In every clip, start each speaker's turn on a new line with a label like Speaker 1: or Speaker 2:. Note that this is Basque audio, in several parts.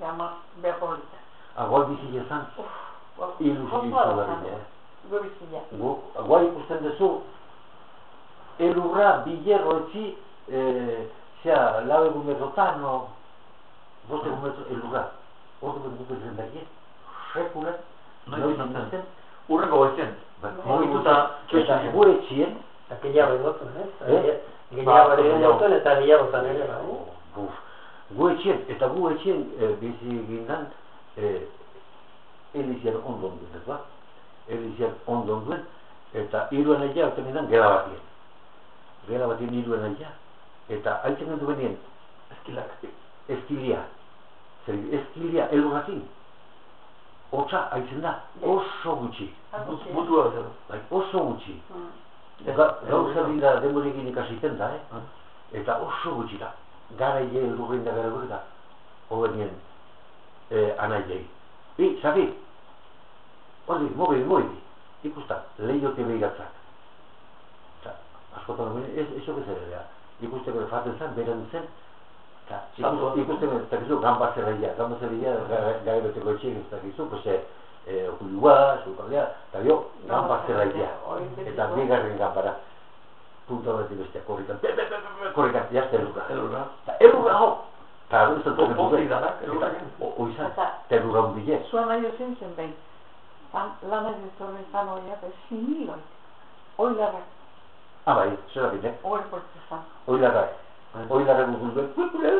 Speaker 1: ama beholita.
Speaker 2: Guai bizile zan, ilusio izalarri,
Speaker 1: Gu bizile.
Speaker 2: Guai ikusten duzu, elurra bilerro etzi, zera, lau egun metrotan, bost egun metro, elurra. Ordu betuko izan dakie, sekule, noiz zintzen,
Speaker 3: urrengo goizen, mogituta
Speaker 2: eta gu etxien,
Speaker 4: gehiago egotzen, gehiago egotzen eta gehiago zan ere,
Speaker 2: gu etxien, eta gu etxien bizi gindan, Elizian ondon duen, ez ba? Elizian ondon duen, eta iruen aia, eta nindan, gela batien. Gela batien iruen aia, eta haitzen gendu benien, eskilia. Eskilia elurrakin. Otsa haitzen da, oso gutxi.
Speaker 3: Mutua zero.
Speaker 2: Oso gutxi. Gauza dira demorekin ikasiten da, eta oso gutxi da. Gara ile elurrein da gara gure da, hobenien anaiei. Zabi, hori, mogi, ikusta, lehiote behigatzak. Askotan hori, eso que zer, ikusteko faten zen, beren zen, ikusteko ez dakizu, gamba zerraia, gare beteko etxeik ez dakizu, okulua, zukaldea, eta bio, gamba zerraia, eta bigarren gambara, punta horretik bestia, korrikan, jazte elurra. Elurra, ho! Eta ez dut
Speaker 3: Pozik danak,
Speaker 2: oizan, eta elurra hundile.
Speaker 1: Zua nahi ozin zen behin. Lan ez ditorren zan horiak, ziniloi. Oilarrak.
Speaker 2: Bai, zera bine.
Speaker 1: Oir portu zan.
Speaker 2: Oilarrak. Oilarrak gugulben.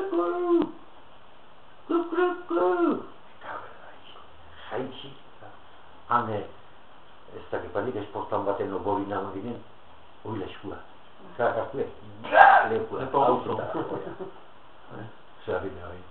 Speaker 2: Kukuruku. Jaitsi. Hane, ez dakipanik esportan baten obogina ginen, oila eskua. Karakakue. Lekua. Aututa. Zera bine hori.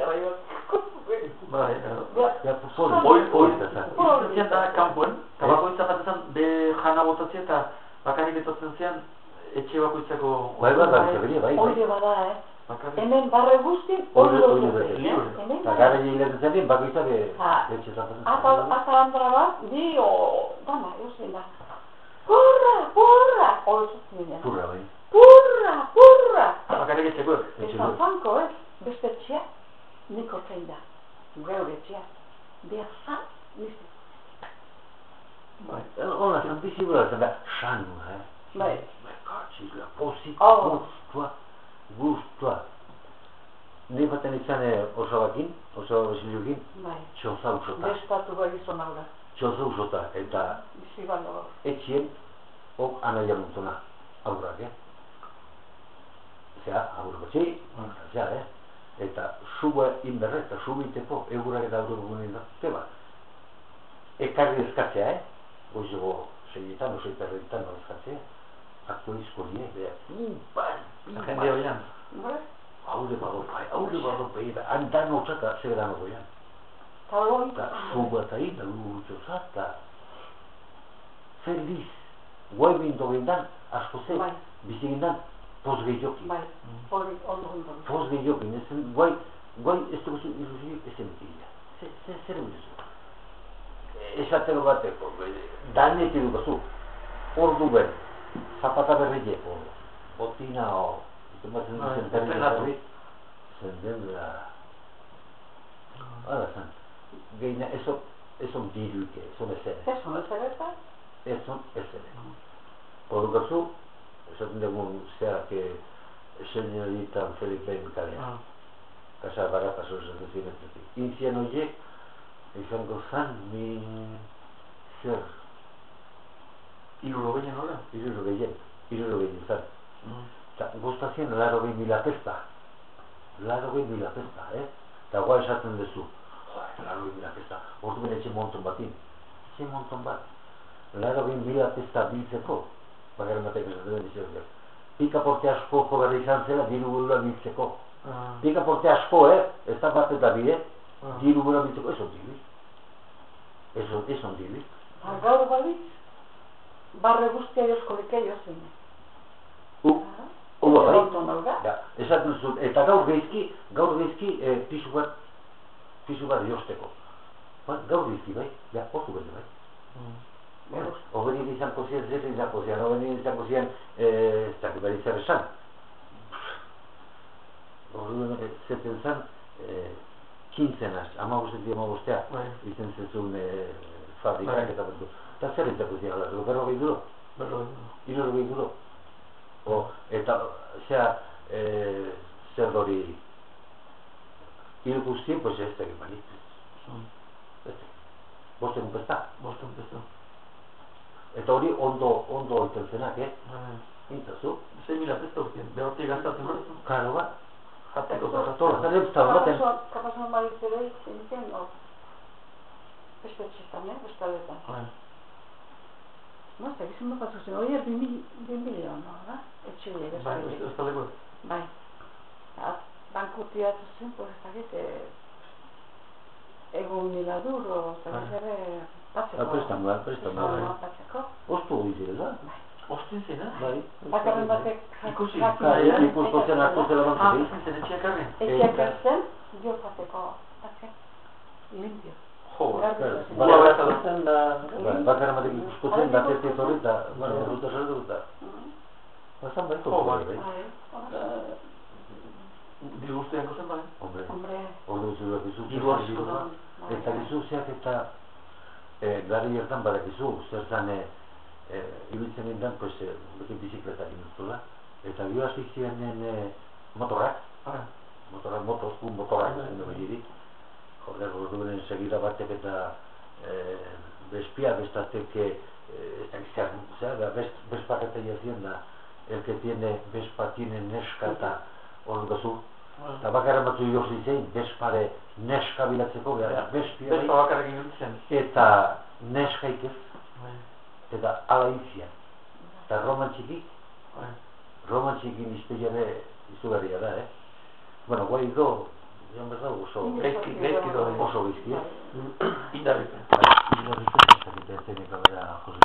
Speaker 3: Izan da kanpoen, eta bakoitza batean be jana botatzea eta bakarrik etotzen zean etxe bakoitzako...
Speaker 2: Bai,
Speaker 1: Oire bada, hemen barre guztin, oire
Speaker 2: bete. Eta gara hiletzen zen, bakoitzak etxe zaten.
Speaker 1: Ata andra bat, bi o... Dana, eusen da. Purra! Oizutzen dira.
Speaker 2: Purra, bai.
Speaker 1: Purra!
Speaker 3: Bakarrik etxekoek.
Speaker 1: Eta zanko, beste etxea, niko zein da. Geure etxea. Behar zan, nizte.
Speaker 2: Ona, zan bizibula zen da, sanu,
Speaker 1: Bai.
Speaker 2: Katxila, pozik, guztua. Ni baten izan osobakin, oso besilukin, txoza usota.
Speaker 1: Bestatu bai izan aurra.
Speaker 2: Txoza usota, eta
Speaker 1: Bizibalo.
Speaker 2: etxien, ok anaia muntona, aurrak, Zea, aurrak batxei, zea, eta suba inberre, eta subiteko, egurak eta aurrak gunein da, zeba. Ekarri eskatzea, goizego seietan, oseiterretan eskatzea, aktu izkorie, beha,
Speaker 3: Jende hoian.
Speaker 2: Haure bado bai, andan otzaka zeberan ogoian. Eta suba eta ina, lurutxoza, eta feliz. Guai binto gindan, asko ze, bizi gindan, poz gehiokin.
Speaker 1: Bai, hori ondo gindan.
Speaker 2: Poz gehiokin, guai ez dugu ilusio ezen bitila. Zer egunezu? Esatero bateko, danetik dukazu, ordu ben, zapata berrieko, botina o, ikumatzen duzen berri, zenden da, hala zan, geina, ezon diruike, ezon ezere.
Speaker 1: Ezon ezere eta?
Speaker 2: Ezon ezere. Dukazu, esaten dugun zeak, señoritan Felipe Mikalea, Casa Baratas osatzen zinetetik. Inzian horiek, izango zan, zer?
Speaker 3: Irurogeian hori?
Speaker 2: Irurogeian zan. Eta guztazien 80.000 pesta. 80.000 pesta, Eta guai esaten duzu, 80.000 pesta, ordu ben etxe monton batin. Etxe monton bat. 80.000 pesta biltzeko, bagaren batek esaten den izan. Pikaporte asko jo berri izan zela, diru burua biltzeko. Pikaporte asko, ez da bat eta bide, diru burua biltzeko, ez ondibit. Ez ondibit.
Speaker 1: Gaur balitz, barre guztia jozkolik egin.
Speaker 2: Bai, esaten zut, eta gaur geizki pisu bat josteko. Gaur geizki, bai, ordu bete, bai. Oberin izanko zian, zer izanko zian, oberin izanko zian, ez dakit bari zer esan. Orduan, zeten zan, 15 amabostetik amabostea,
Speaker 3: Bai.
Speaker 2: izen zezun fabrikak
Speaker 3: Bai.
Speaker 2: eta berdu. Eta zer entzako ziagala, 40 euro? 60 euro? Eta, zera, zer dori, hiru guztien, pues ez tegin bani. Bosten pesta. Eta hori ondo oiten zenak, Intzazu?
Speaker 3: 6.000 pesto urtien, behortik gastatzen hori.
Speaker 2: Karo bat.
Speaker 3: Jateko
Speaker 2: Tola, zare euskal baten.
Speaker 1: Kapasun baditzere zintzen, beste txistan, bestaletan. No, ez egizun dut batzuzen, hori 2 milion, no? Etxile,
Speaker 3: Bai,
Speaker 1: bestaletan.
Speaker 3: bestaleko.
Speaker 1: Bai. Banku tiratu zen, pues ez dakit, egun miladuro, eta ere patzeko.
Speaker 2: Prestamoa.
Speaker 1: Patzeko.
Speaker 2: Ostu hori zirela.
Speaker 1: Bai.
Speaker 3: Ostin zen,
Speaker 2: Bai.
Speaker 1: Bakarren batek
Speaker 3: Ikusi.
Speaker 2: Ikusko zen hartu zela bantzuri.
Speaker 3: Zen etxeak arren.
Speaker 1: etxeak erzen, dio pateko, patzek, limpio.
Speaker 3: Jo,
Speaker 2: Bakarren batek ikusko zen, gatetik hori eta, ruta saldu eta. Bazan baiko bai.
Speaker 3: Diguztean gozen bai.
Speaker 2: Hombre, ordu zuak izu.
Speaker 3: Diru asko.
Speaker 2: Eta gizu zeak eta gari hartan badakizu, zer zan ibiltzen nintzen, pues, beti bizikletak inuztula. Eta bio hasi ziren motorrak, motorrak, joder, orduen segida batek eta bespia, bestatek, bespak eta jazien da, el que tiene bespa tiene neska eta hor gazu. Eta bakarren batzu jozi zein, bespare neska bilatzeko, bespia bai.
Speaker 3: Bespa bakarrekin gintzen.
Speaker 2: Eta neskaik ez. Eta ala inzian. Eta roman txiki nizpeiare izugarria da, Bueno, guai do, jan bezala oso
Speaker 3: Gaizki
Speaker 2: oso gaizki,
Speaker 3: Indarripen.
Speaker 2: Indarripen, ez dakit, ez